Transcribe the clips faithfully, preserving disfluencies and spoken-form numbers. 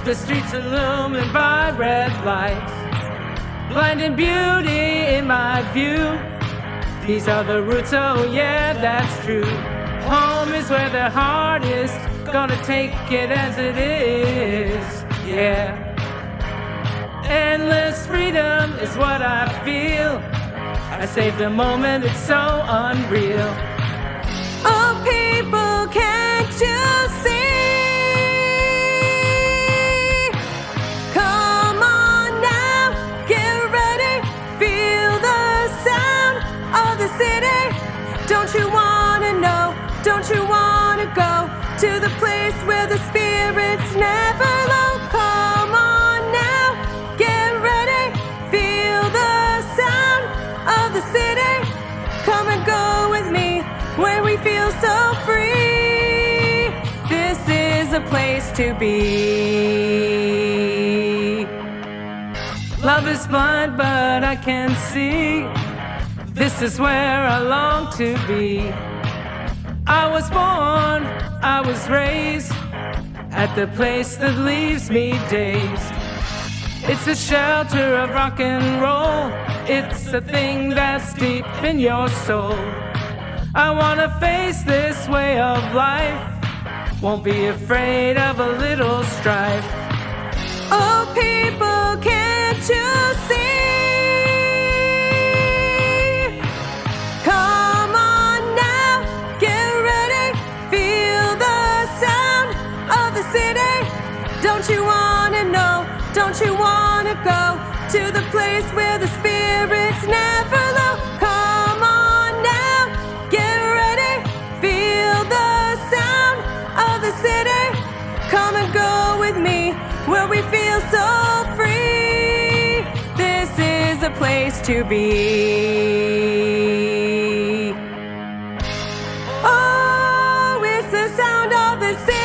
The streets illumined by red lights, blinding beauty in my view. These are the roots, oh yeah, that's true. Home is where the heart is, gonna take it as it is, yeah. Endless freedom is what I feel. I save the moment, it's so unreal. Oh people, can't you see? Come on now, get ready, feel the sound of the city. Don't you wanna know, don't you wanna go to the place where the spirits never low? Come on now, get ready, feel the sound of the city. Come and go with me where we feel so free. This is a place to be. Love is blind, but I can see. This is where I long to be. I was born, I was raised at the place that leaves me dazed. It's a shelter of rock and roll. It's a thing that's deep in your soul. I wanna face this way of life. Won't be afraid of a little strife. Oh people, can't you see? Come on now, get ready, feel the sound of the city. Don't you wanna know, don't you wanna go to the place where the spirits never low? Come on now, get ready, feel the sound of the city. Come and go with me where we feel so free. This is a place to be. Oh, it's the sound of the city.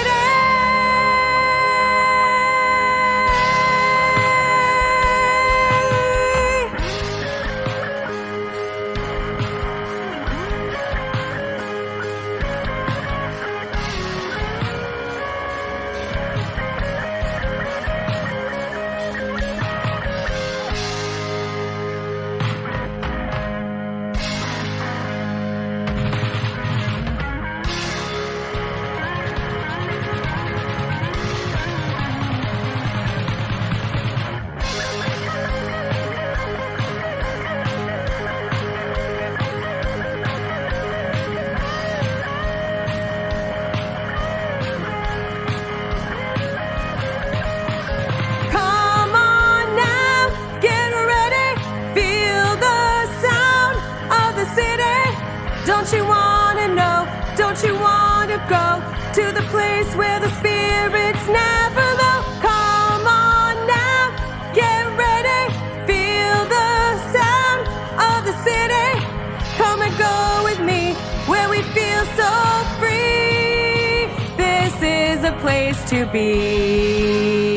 Don't you wanna know, don't you wanna go to the place where the spirits never low? Come on now, get ready, feel the sound of the city. Come and go with me where we feel so free. This is a place to be.